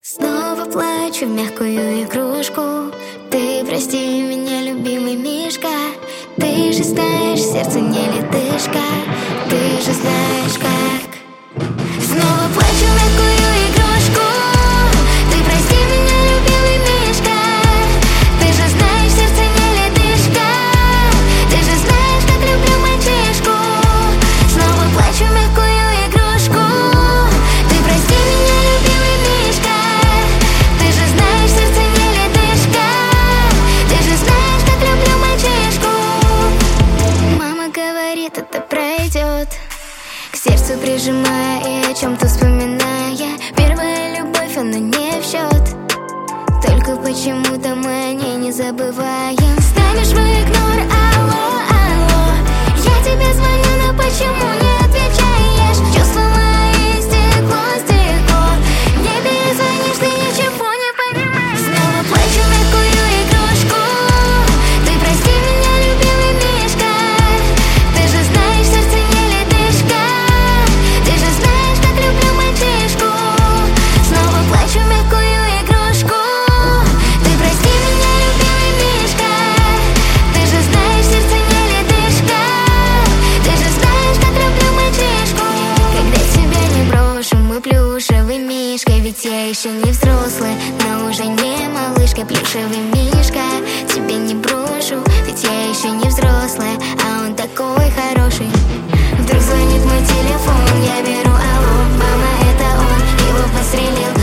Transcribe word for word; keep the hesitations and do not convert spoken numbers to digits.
Снова плачу в мягкую игрушку. Ты прости меня, любимый мишка. Ты же знаешь, сердце не ледышка. Ты же знаешь как. Снова плачу в мягкую игрушку. Ты прости меня, любимый мишка. Ты же знаешь, сердце не ледышка. Ты же знаешь, как люблю мальчишку. Снова плачу в мягкую игрушку. Ты прости меня, любимый мишка. Ты же знаешь, сердце не ледышка. Ты же знаешь, как люблю мальчишку. Мама говорит, это пройдет. К сердцу прижимая и о чем-то вспоминая. Первая любовь, она не в счет. Только почему-то мы о ней не забываем. Ставишь в игнор, алло, алло. Я тебе звоню, но почему не отвечаешь? Чувства мои стекло, стекло. Не перезвонишь, ты ничего не понимаешь. Снова плачу в мягкую игрушку. Ты прости меня, любимый мишка. Ты же знаешь, сердце не ледышка. Ты же знаешь, как люблю мальчишку. Снова плачу в мягкую игрушку. Ты прости меня, любимый мишка. Ты же знаешь, сердце не ледышка. Ты же знаешь, как люблю мальчишку. Когда тебя не брошу, мы плюшевый мишка. Ведь я еще не взрослая, но уже не малышка. Плюшевый мишка, тебе не брошу. Ведь я еще не взрослая, а он такой хороший. Вдруг звонит мой телефон, я беру, алло. Мама, это он, его подстрелил.